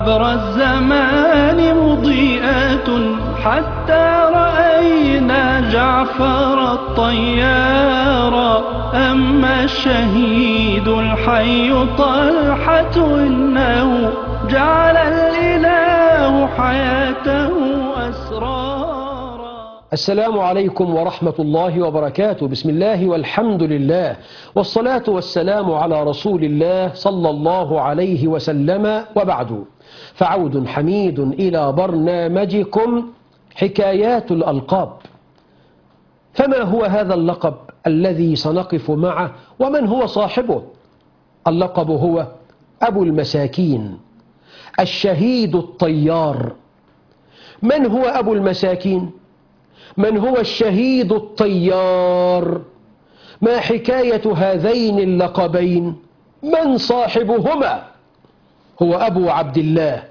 عبر الزمان مضيئات حتى رأينا جعفر الطيار. أما الشهيد الحي طلحة إنه جعل الإله حياته أسرارا. السلام عليكم ورحمة الله وبركاته. بسم الله والحمد لله والصلاة والسلام على رسول الله صلى الله عليه وسلم، وبعد، فعود حميد إلى برنامجكم حكايات الألقاب. فما هو هذا اللقب الذي سنقف معه ومن هو صاحبه؟ اللقب هو أبو المساكين، الشهيد الطيار. من هو أبو المساكين؟ من هو الشهيد الطيار؟ ما حكاية هذين اللقبين؟ من صاحبهما؟ هو أبو عبد الله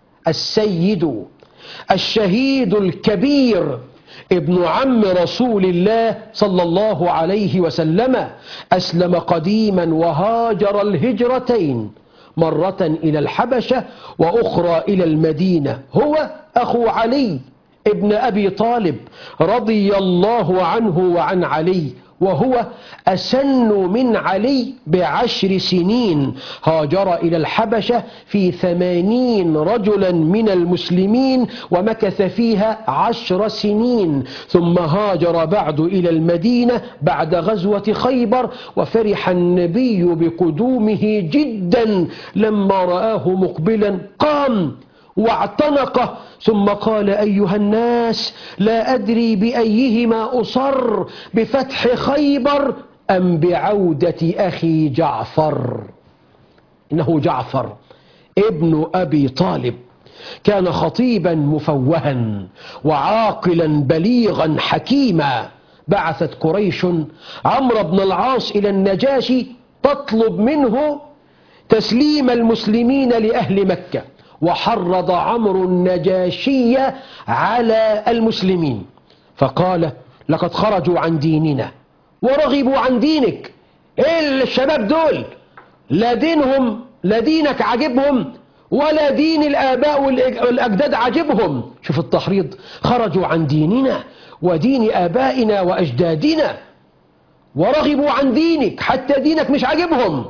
السيد الشهيد الكبير ابن عم رسول الله صلى الله عليه وسلم. أسلم قديما وهاجر الهجرتين، مرة إلى الحبشة وأخرى إلى المدينة. هو أخو علي ابن أبي طالب رضي الله عنه وعن علي، وهو أسن من علي ب10 سنين. هاجر إلى الحبشة في 80 رجلا من المسلمين ومكث فيها 10 سنين، ثم هاجر بعد إلى المدينة بعد غزوة خيبر. وفرح النبي بقدومه جدا لما رآه مقبلا، قام واعتنقه ثم قال: أيها الناس، لا أدري بأيهما أصر، بفتح خيبر أم بعودة أخي جعفر. إنه جعفر ابن أبي طالب كان خطيبا مفوها وعاقلا بليغا حكيما. بعثت قريش عمرو بن العاص إلى النجاشي تطلب منه تسليم المسلمين لأهل مكة، وحرض عمرو النجاشي على المسلمين فقال: لقد خرجوا عن ديننا ورغبوا عن دينك. ايه الشباب دول؟ لا دينهم، لا دينك عاجبهم، ولا دين الآباء والأجداد عاجبهم. شوف التحريض، خرجوا عن ديننا ودين آبائنا وأجدادنا ورغبوا عن دينك، حتى دينك مش عاجبهم.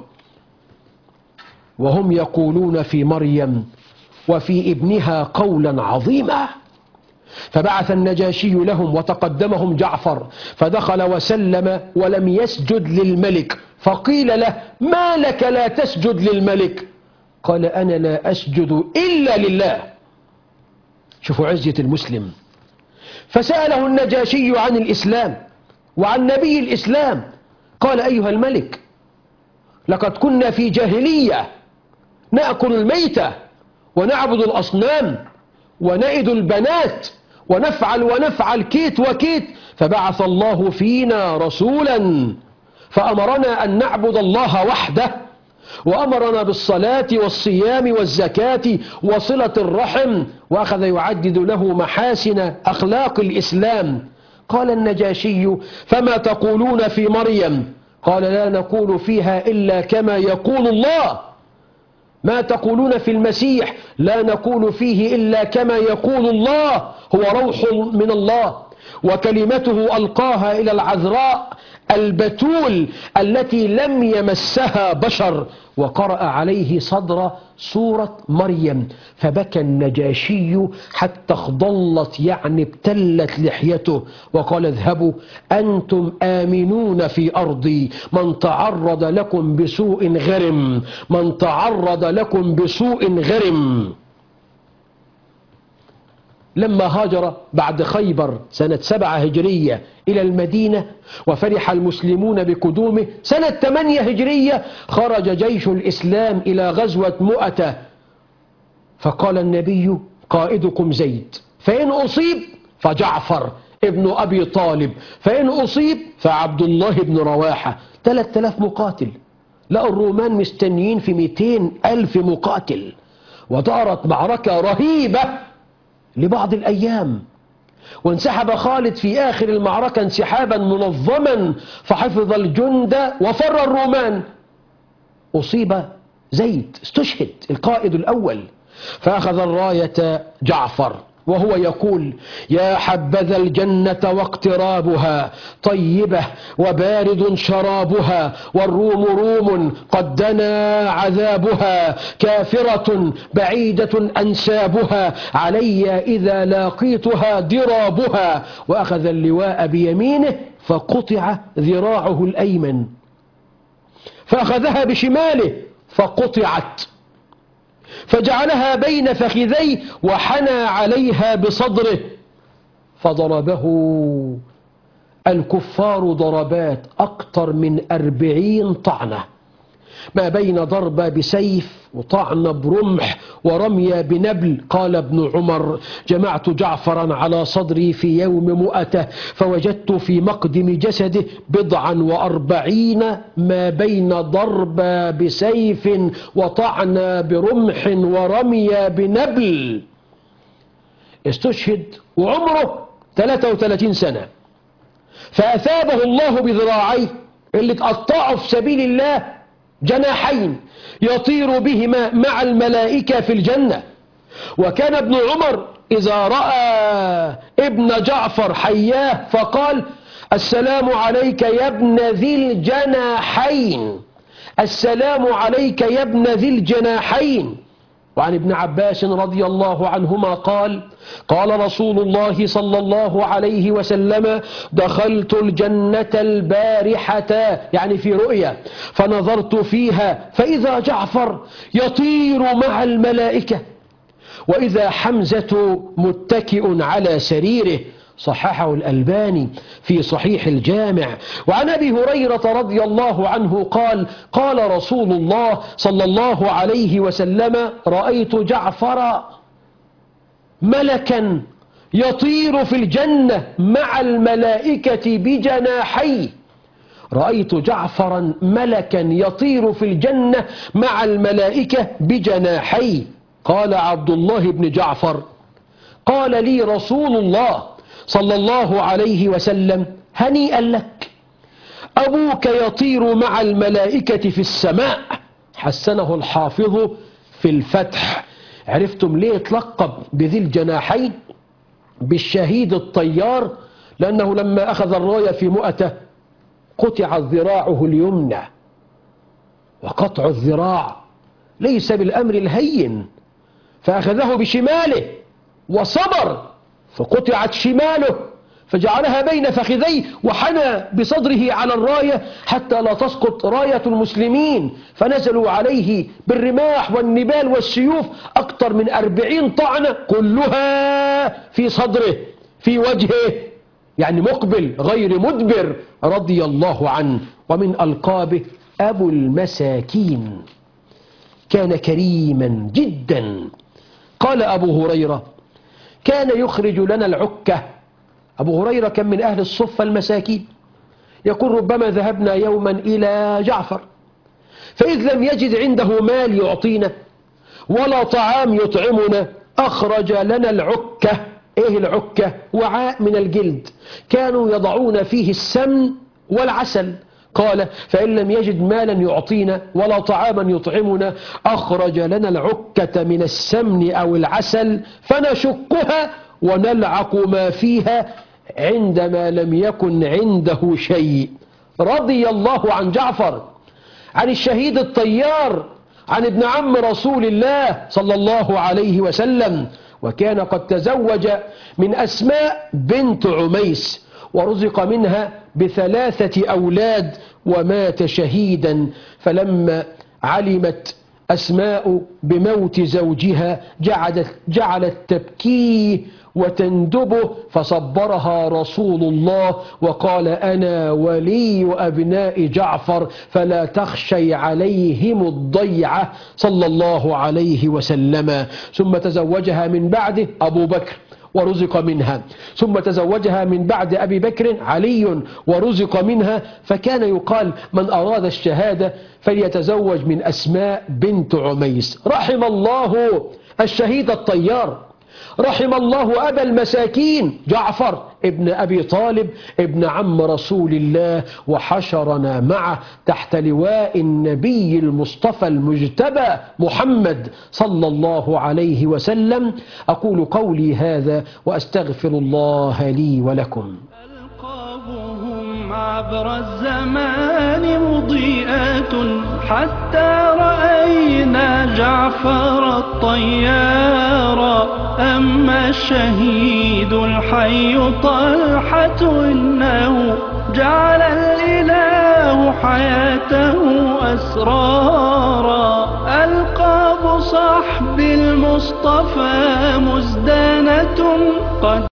وهم يقولون في مريم وفي ابنها قولا عظيما. فبعث النجاشي لهم وتقدمهم جعفر، فدخل وسلم ولم يسجد للملك. فقيل له: ما لك لا تسجد للملك؟ قال: أنا لا أسجد إلا لله. شوفوا عزة المسلم. فسأله النجاشي عن الإسلام وعن نبي الإسلام. قال: أيها الملك، لقد كنا في جاهلية نأكل الميتة ونعبد الأصنام ونئد البنات ونفعل كيت وكيت، فبعث الله فينا رسولا فأمرنا أن نعبد الله وحده، وأمرنا بالصلاة والصيام والزكاة وصلة الرحم، وأخذ يعدد له محاسن أخلاق الإسلام. قال النجاشي: فما تقولون في مريم؟ قال: لا نقول فيها إلا كما يقول الله. ما تقولون في المسيح؟ لا نقول فيه إلا كما يقول الله، هو روح من الله وكلمته ألقاها إلى العذراء البتول التي لم يمسها بشر. وقرأ عليه صدر سورة مريم، فبكى النجاشي حتى اخضلت، يعني ابتلت لحيته، وقال: اذهبوا أنتم آمنون في أرضي، من تعرض لكم بسوء غرم، من تعرض لكم بسوء غرم. لما هاجر بعد خيبر سنة 7 هجرية إلى المدينة وفرح المسلمون بقدومه، سنة 8 هجرية خرج جيش الإسلام إلى غزوة مؤتة. فقال النبي: قائدكم زيد، فإن أصيب فجعفر ابن أبي طالب، فإن أصيب فعبد الله بن رواحة. 3000 مقاتل. لقوا الرومان مستنيين في 200,000 مقاتل، ودارت معركة رهيبة لبعض الأيام، وانسحب خالد في آخر المعركة انسحابا منظما فحفظ الجند وفر الرومان. أصيب زيد، استشهد القائد الأول، فأخذ الراية جعفر وهو يقول: يا حبذا الجنة واقترابها، طيبة وبارد شرابها، والروم روم قد دنا عذابها، كافرة بعيدة أنسابها، علي إذا لاقيتها ضرابها. وأخذ اللواء بيمينه فقطع ذراعه الأيمن، فأخذها بشماله فقطعت، فجعلها بين فخذيه وحنى عليها بصدره، فضربه الكفار ضربات أكثر من 40 طعنة، ما بين ضربة بسيف وطعنة برمح ورمية بنبل. قال ابن عمر: جمعت جعفرا على صدري في يوم مؤته، فوجدت في مقدم جسده 40 ما بين ضربة بسيف وطعنة برمح ورمية بنبل. استشهد وعمره 33 سنة، فأثابه الله بذراعيه اللي تقطعه في سبيل الله جناحين يطير بهما مع الملائكة في الجنة. وكان ابن عمر إذا رأى ابن جعفر حياه فقال: السلام عليك يا ابن ذي الجناحين، السلام عليك يا ابن ذي الجناحين. وعن ابن عباس رضي الله عنهما قال: قال رسول الله صلى الله عليه وسلم: دخلت الجنة البارحة، يعني في رؤيا، فنظرت فيها فإذا جعفر يطير مع الملائكة، وإذا حمزة متكئ على سريره. صححه الألباني في صحيح الجامع. وعن أبي هريرة رضي الله عنه قال: قال رسول الله صلى الله عليه وسلم: رأيت جعفر ملكا يطير في الجنة مع الملائكة بجناحيه. رأيت جعفرا ملكا يطير في الجنة مع الملائكة بجناحيه. قال عبد الله بن جعفر: قال لي رسول الله صلى الله عليه وسلم: هنيئا لك، أبوك يطير مع الملائكة في السماء. حسنه الحافظ في الفتح. عرفتم ليه تلقب بذي الجناحين بالشهيد الطيار؟ لأنه لما أخذ الراية في مؤته قطعت ذراعه اليمنى، وقطع الذراع ليس بالأمر الهين، فأخذه بشماله وصبر، فقطعت شماله فجعلها بين فخذيه وحنى بصدره على الراية حتى لا تسقط راية المسلمين، فنزلوا عليه بالرماح والنبال والسيوف أكثر من 40 طعنة كلها في صدره في وجهه، يعني مقبل غير مدبر رضي الله عنه. ومن ألقابه أبو المساكين، كان كريما جدا. قال أبو هريرة: كان يخرج لنا العكة. أبو هريرة كان من أهل الصفة المساكين، يقول: ربما ذهبنا يوما إلى جعفر فإذ لم يجد عنده مال يعطينا ولا طعام يطعمنا أخرج لنا العكة. إيه العكة؟ وعاء من الجلد كانوا يضعون فيه السمن والعسل. قال: فإن لم يجد مالا يعطينا ولا طعاما يطعمنا أخرج لنا العكة من السمن أو العسل فنشقها ونلعق ما فيها عندما لم يكن عنده شيء. رضي الله عن جعفر، عن الشهيد الطيار، عن ابن عم رسول الله صلى الله عليه وسلم. وكان قد تزوج من أسماء بنت عميس ورزق منها ب3 أولاد ومات شهيدا. فلما علمت أسماء بموت زوجها جعلت تبكيه وتندبه، فصبرها رسول الله وقال: أنا ولي أبناء جعفر فلا تخشي عليهم الضيعة صلى الله عليه وسلم. ثم تزوجها من بعده أبو بكر ورزق منها، ثم تزوجها من بعد أبي بكر علي ورزق منها. فكان يقال: من أراد الشهادة فليتزوج من أسماء بنت عميس. رحم الله الشهيد الطيار، رحم الله أبا المساكين جعفر ابن أبي طالب ابن عم رسول الله، وحشرنا معه تحت لواء النبي المصطفى المجتبى محمد صلى الله عليه وسلم. أقول قولي هذا وأستغفر الله لي ولكم. ألقابهم عبر الزمان مضيئات حتى رأينا جعفر الطيار. أما الشهيد الحي طلحة إنه جعل الإله حياته أسرارا. ألقاب صحب المصطفى مزدانة قد